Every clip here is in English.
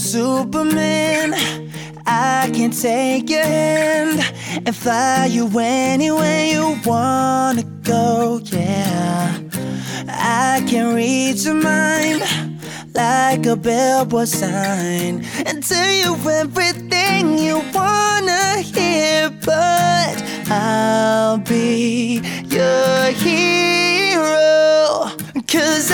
Superman, I can take your hand and fly you anywhere you wanna go, yeah. I can read your mind like a billboard sign and tell you everything you wanna hear, but I'll be your hero, 'cause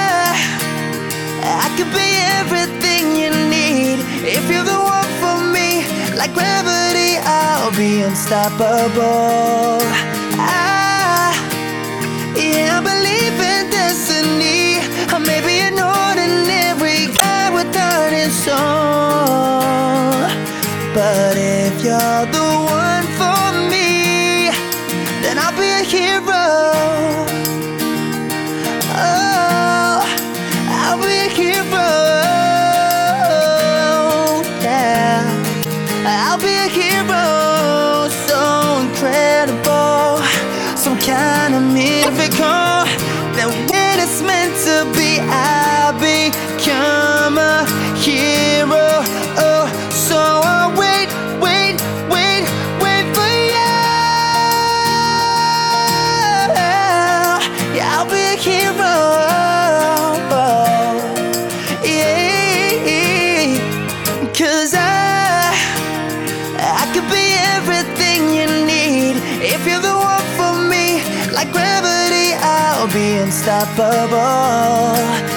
I could be everything you need. If you're the one for me, like gravity, I'll be unstoppable. Yeah, I believe in destiny. I may be an ordinary guy with heart and soul, but if you're the one for me, then I'll be a hero. Oh, I'll be a hero. Yeah, I'll be a hero. So incredible, some kind of miracle, that when it's meant to be, I'll become a hero. Oh, so I'll wait for you. Yeah, I'll be a hero. Yeah, 'cause I could be everything you need. If you're the one for me, like gravity, I'll be unstoppable.